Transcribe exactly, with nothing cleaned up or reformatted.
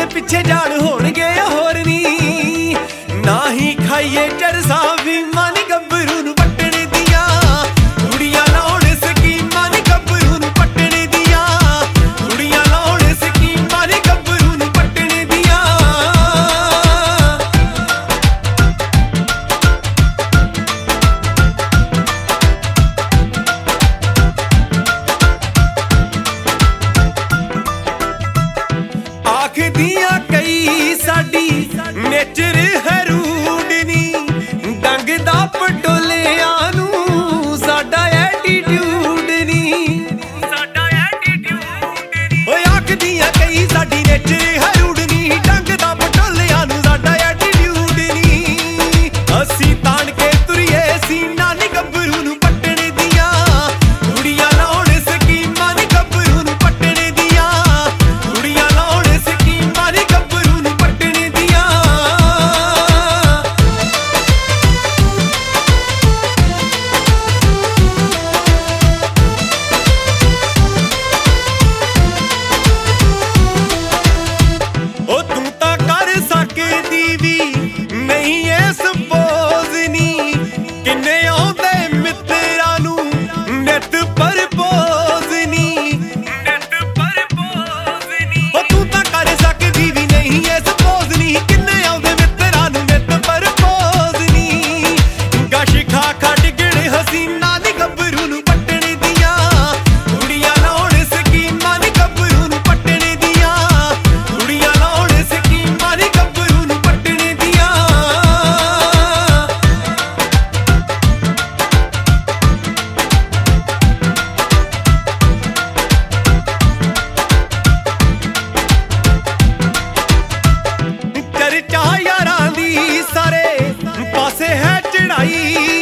ਪਿੱਛੇ ਜਾਣ ਹੋਣਗੇ ਹੋਰ ਨੀ ਨਾ ਹੀ ਖਾਈਏ ਚਰਸਾ ਵੀ ਮਨ ਗੱਭਰੂ ਨੂੰ ਪੱਟਣੇ ਦੀਆਂ ਕੁੜੀਆਂ ਲਾਉਣ ਸਕੀਮਾਂ ਨੀ ਗੱਭਰੂ ਨੂੰ ਪੱਟਣੇ ਦੀਆਂ ਕੁੜੀਆਂ ਲਾਉਣ ਸਕੀਮਾਂ ਨੀ ਗੱਭਰੂ ਨੂੰ ਪੱਟਣੇ ਦੀਆਂ ਆਖਦੀਆਂ ਕਈ ਸਾਡੀ ਨੇਚਰ ਹਰੂਡ ਨੀ ਡੰਗ ਦਾ ਪਟੋਲਿਆਂ ਨੂੰ ਸਾਡਾ ਐਟੀਟਿਊਡ ਨੀ ਸਾਡਾ ਐਟੀਟਿਊਡ ਨੀ ਓਏ ਆਖਦੀਆਂ ਕਈ ਸਾਡੀ ਨੇਚਰ ਹਰੂਡ ਨੀ ਡੰਗ ਦਾ ਪਟੋਲਿਆਂ ਨੂੰ ਸਾਡਾ ਐਟੀਟਿਊਡ ਨੀ ਅਸੀਂ ਤਾਣ ਕੇ ਤੁਰੀਏ ਸੀਨਾ ਨੀ ਗੱਭਰੂ ਨੂੰ ਪੱਟਣੇ ਦੀਆਂ ਕੁੜੀਆਂ ਲਾਉਣ ਸਕੀਮਾਂ ਨੀ ਗੱਭਰੂ ਨੂੰ ਪੱਟਣੇ ਦੀਆਂ ਕੁੜੀਆਂ ਲਾਉਣ ਸਕੀਮਾਂ ਨੀ ਗੱਭਰੂ ਨੂੰ ਪੱਟਣੇ ਦੀਆਂ ਉਹ ਤੂੰ ਤਾਂ ਕਰ ਸਕਦੀ ਵੀ ਨਹੀਂ ਐ ਸਪੋਜ਼ ਨੀ ਕਿੰਨੇ ਆਉਂਦੇ ਮਿੱਤਰਾਂ ਨੂੰ ਨਿੱਤ ਪਰਪੋਜ਼ ਨੀ ਨਿੱਤ ਪਰਪੋਜ਼ ਨੀ ਉਹ ਤੂੰ ਤਾਂ ਕਰ ਸਕਦੀ ਵੀ ਨਹੀਂ ਐ ਸਪੋਜ਼ ਨੀ ਕਿੰਨੇ ਆਉਂਦੇ ਮਿੱਤਰਾਂ ਨੂੰ ਨਿੱਤ ਪਰਪੋਜ਼ ਨੀ ਗਸ਼ ਖਾ ਖਾ ਡਿਗਣ ਹਸੀਨਾ ਨੀ ਗੱਭਰੂ ਨੂੰ ਪੱਟਣੇ ਦੀਆਂ ਕੁੜੀਆਂ ਲਾਉਣ ਸਕੀਮਾਂ ਨੀ ਗੱਭਰੂ ਨੂੰ ਪੱਟਣੇ ਦੀਆਂ ਕੁੜੀਆਂ ਲਾਉਣ ਸਕੀਮਾਂ ਨੀ ਗੱਭਰੂ ਨੂੰ ਪੱਟਣੇ ਦੀਆਂ ਚਰਚਾ ਯਾਰਾਂ ਦੀ ਸਾਰੇ ਪਾਸੇ ਹੈ ਚੜਾਈ